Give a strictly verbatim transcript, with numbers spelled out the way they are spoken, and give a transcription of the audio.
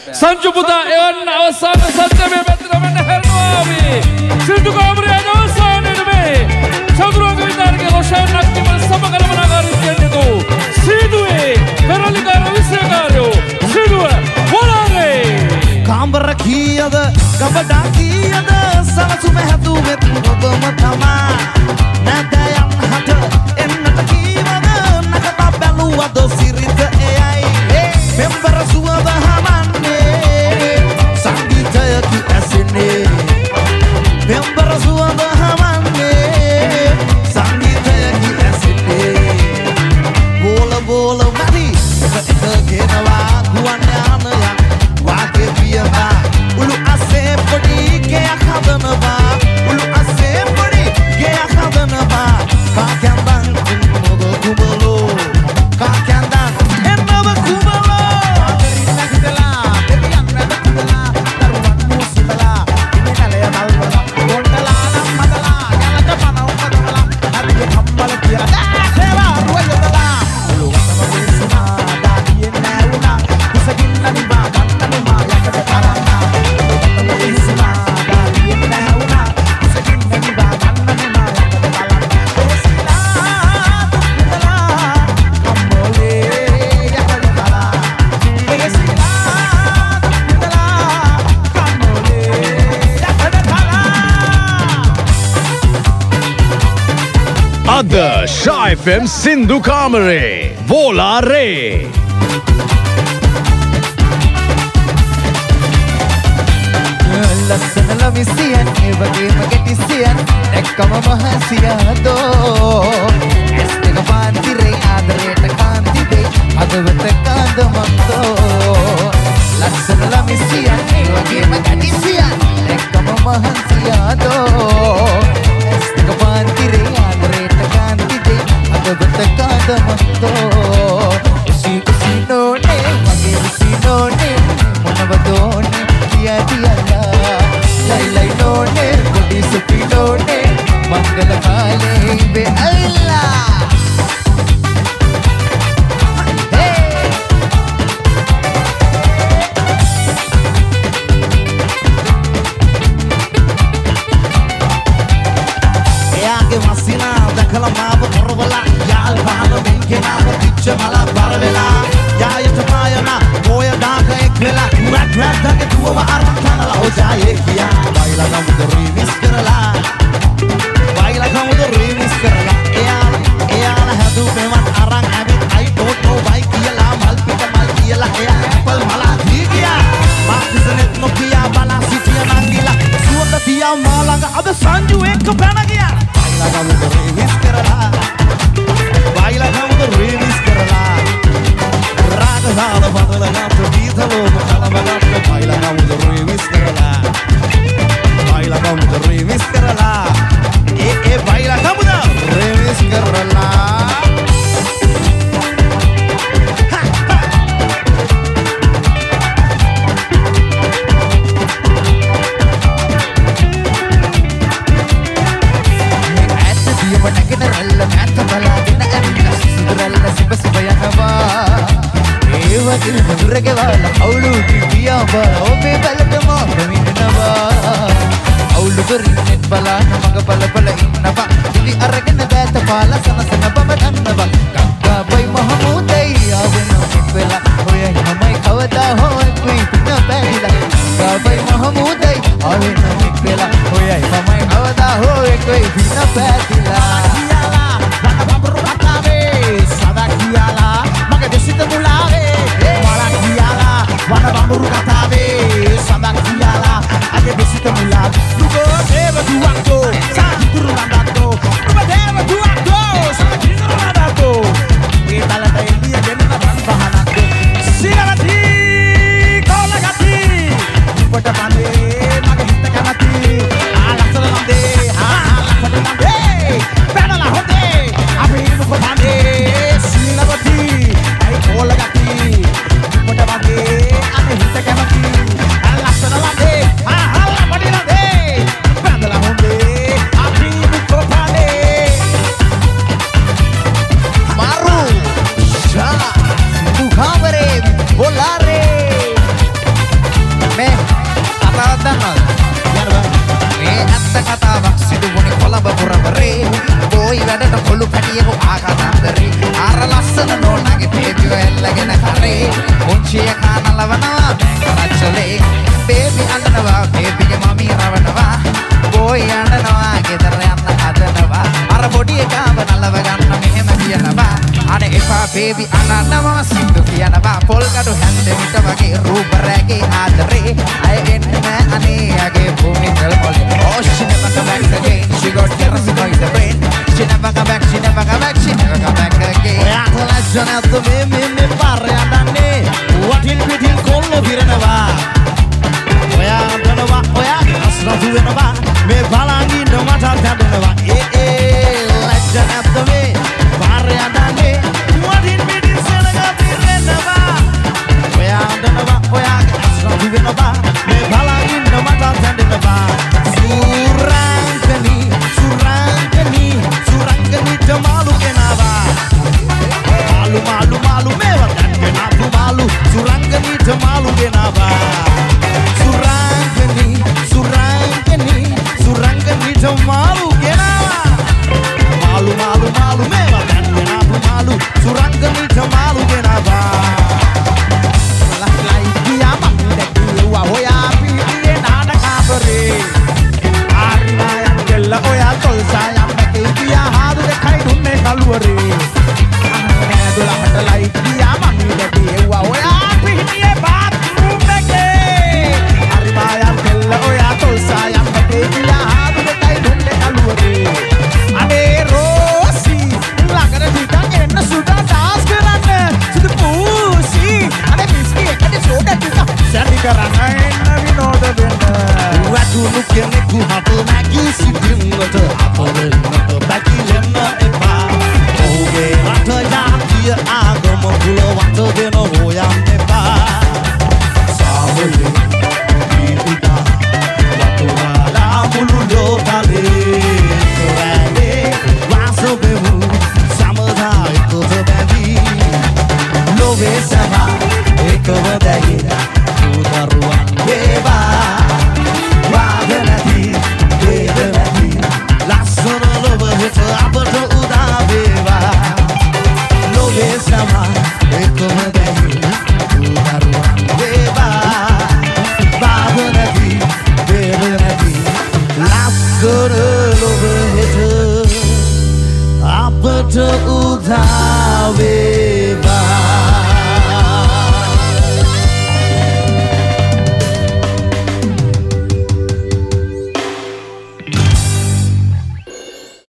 සංජු පුතා එවන්න අවසාන සත්‍ය මේ පැත්තට මෙන්න හැරෙනවා මේ සින්දු කාමරයේ අවසානයේ මේ චතුරංග විතරගේ රොෂාන් අක්තිම සමගලමනාකාරීත්වයෙන් දෝ සීදුවේ පෙරලිකාර විශ්වකාරයෝ සීදුව වලාගේ කාමර කීයද ගබඩා කීයද සලසුම හැදුවෙත් ඔබම තමා නැදයන් හට එන්නට කීවද නකත බැලුවද සිරිත එයයි මෙම්බර සුවද හමන්නේ සංගීතයකි ඇසෙන්නේ මෙම්බර සුවද හමන්නේ සංගීතයකි ඇසෙන්නේ බෝල බෝල මැදි එක එක ගෙනවා ගුවන් යානයක් වාගේ පියවා උළු අසේ පොඩි ගෙයක් හදනවා උළු අසේ පොඩි ගෙයක් හදනවා කාකැන්දන් මොග කුඹලෝ කාකැන්දන් එන්නව කුඹලෝ ආදරින්න හිතලා දෙවියන් රැඳ කුඹලා දරුවන් මුසිතලා ඉන්නේ කලය මල්වලා කොණ්ඩලා නම් මදලා යලට පනව කදලා හරිය කම්බල කියලා සේවා රුවයදලා උළු වතම විසුනා දාතියෙන් නැරුණා කුසකින් නනිවා ගන්නනුමා යකට තරන්නා වතම විසුනා දාතියෙන් නැරුණා කුසකින් නනිවා ගන්නනුමා යකට තරන්නා ඔසිලා දුක්දලා කම්බලේ යකට තරා එසිලා දුක්දලා කම්බලේ යකට තරා අද ශා එෆ් එම් සින්දු කාමරේ වෝලාරේ ලස්සන ලවිසියන් ඒ වගේම ගැටිසියන් එක්කම මහසියදෝ ඇස් දෙක පාන්තිරේ ආදරයට කාන්ති දෙයි අදවත කාදමන්දෝ ලස්සන ලවිසියන් ඒ වගේම ගැටිසියන් එක්කම මහසියදෝ ඇස් දෙක පාන්තිරේ ආදරයට කාන්ති දෙයි අදවත කාදමන්දෝ කුසි කුසි නෝනේ වගේ කුසි නෝනේ මොනවදෝනේ කියා තියලා ලයි ලයි නෝනේ කොඩි සුපි නෝනේ මංගල කාලේ ඉබේ අල්ලා එයාගේ මස්සිනා දැකලා මාව කරවලා යාල් පහන වෙන්ගෙනාව තිච්ච මල බර වෙලා යායට මායනා ඔය දාක එක් වෙලා රැක් රැක් දගේ දුවව අරන් කනලා ඔජායේ කියා බයිලා ගමුද රීමිස් කරලා බයිලා ගමුද රීමිස් කරලා එයාලා එයාලා හැදු මෙවන් අරන් ඇවිත් I don't know why කියලා මල් පිට මල් කියලා එයා ඇපල් මලා දී ගියා මා කිසනෙත් නොකියා බලා සිටිය නංගිලා සුවඳ තියා මා ළඟ අද සංජු එක්ක පැන ගියා බයිලා ගමුද රීමිස් කරලා බයිලා ගමුද රීමිස් කරලා රාගනාල බදලගත්තු ගීතවෝ කලබගත්තු බයිලා ගමුද රීමිස් කරලා බයිලා ගමුද රීමිස් කරලා ඒ ඒ බයිලා ගමුද රීමිස් කරලා දුරගෙවල අවුලු කියා බල ඔබේ බලටම ප්‍රමිනනවා අවුලු දරින්නෙත් බලන්න මග බල බල ඉන්නවා ඉලි අරගෙන බෑත පාල සනසන බව දන්නවා ගංගාබයි මහමුදයි ආවෙන වෙලා ඔයයි මමයි කවදා හෝ කුයි පිට බැරිලා ගංගාබයි මහමුදයි ආවෙන වෙලා ඔයයි මමයි කවදා හෝ කුයි පිට බැරිලා කියාලා රට බඹරු කතාවේ සදා කියාලා මගේ දෙසිත මුලාවේ Wana bamburu katabe sabak kiyala age besita mulak dugo deva duango sa hiduru landato dugo deva duango sa hiduru landato e talata india genna ban bahanako siravati kolagati pota pande mage hitta kanati alaksana nande ha alaksana nande pedala hote abe imu ko pande siravati ai kolagati pota pande hitta kanati alaksana nande ha hala padina baby ananama sindu kiyanama polgadu hande mita wage roopa rage aadare ay enne ane age bhumi tel mole oh she never come back again she got carrots by the brain she never come back she never come back she never come back again oya collection at the me me me parre adanne watin pitin kollo biranawa oya danawa oya asra duwenawa me balangi no mata dadenawa eh eh legend at the me parre adanne watin pitin selaga biranawa oya danawa oya asra duwenawa me balangi no mata dadenawa surangani surangani surangani jamalu kenawa malu malu malu mewa kenawa malu surangani jamalu kenawa surangani surangani surangani jamalu kenawa malu malu malu mewa kenawa malu surangani jamalu kenawa lah lai dia mami dek wa hoya pi die nana kabare arina yang gella oya tol sayang dek dia hadu dekai dunne kaluare ane dula hata lai dia mami dek wa hoya pi die bathroom dek arina yang gella oya tol sayang dek dia hadu dekai dunne kaluare ane rosi lagara ditang enna sudah das karanna sudu pusi ane miski ekade soda tika sandi karanna enna vinoda wenna watulu kene ku hatu magi sitimata apolennata bakilenna epa oge rata ya dia agama kula wata dena hoya